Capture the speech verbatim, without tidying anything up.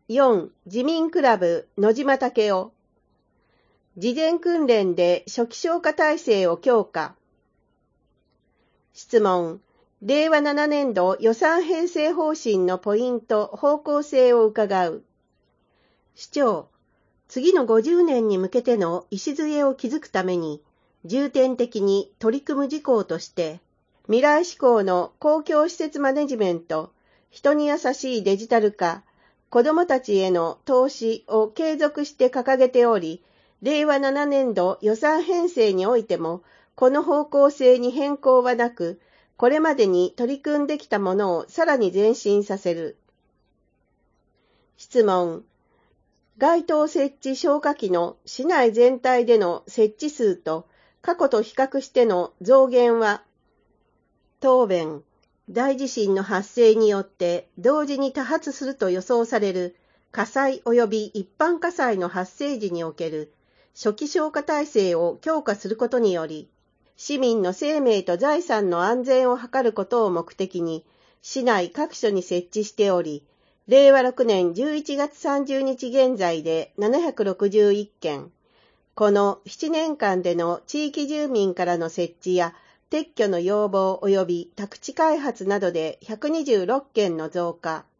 よん. 自民クラブ野島武雄。事前訓練で初期消火体制を強化。質問。れいわななねんど予算編成方針のポイント、方向性を伺う。市長。次のごじゅうねんに向けての礎を築くために、重点的に取り組む事項として、未来志向の公共施設マネジメント、人に優しいデジタル化、子どもたちへの投資を継続して掲げており、れいわななねんど予算編成においても、この方向性に変更はなく、これまでに取り組んできたものをさらに前進させる。質問。街頭設置消火器の市内全体での設置数と過去と比較しての増減は、答弁。大地震の発生によって同時に多発すると予想される火災及び一般火災の発生時における初期消火体制を強化することにより、市民の生命と財産の安全を図ることを目的に、市内各所に設置しており、れいわろくねんじゅういちがつさんじゅうにち現在でななひゃくろくじゅういっけん、このななねんかんでの地域住民からの設置や撤去の要望及び宅地開発などでひゃくにじゅうろっけんの増加。